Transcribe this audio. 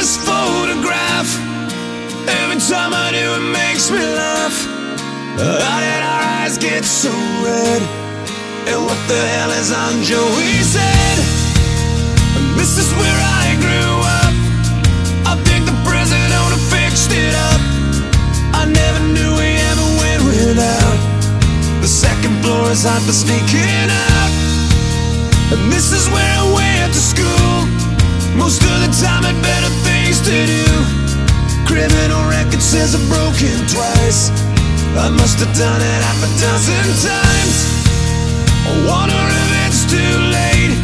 this photograph. Every time I do, it makes me laugh. How did our eyes get so red? And what the hell is on Joey's head? And this is where I grew up. I think the president owner fixed it up. I never knew we ever went without. The second floor is hot for sneaking out. And this is where I went to school. Most of the time had better things to do. Criminal record says I've broken twice. I must have done it half a dozen times. I wonder if it's too late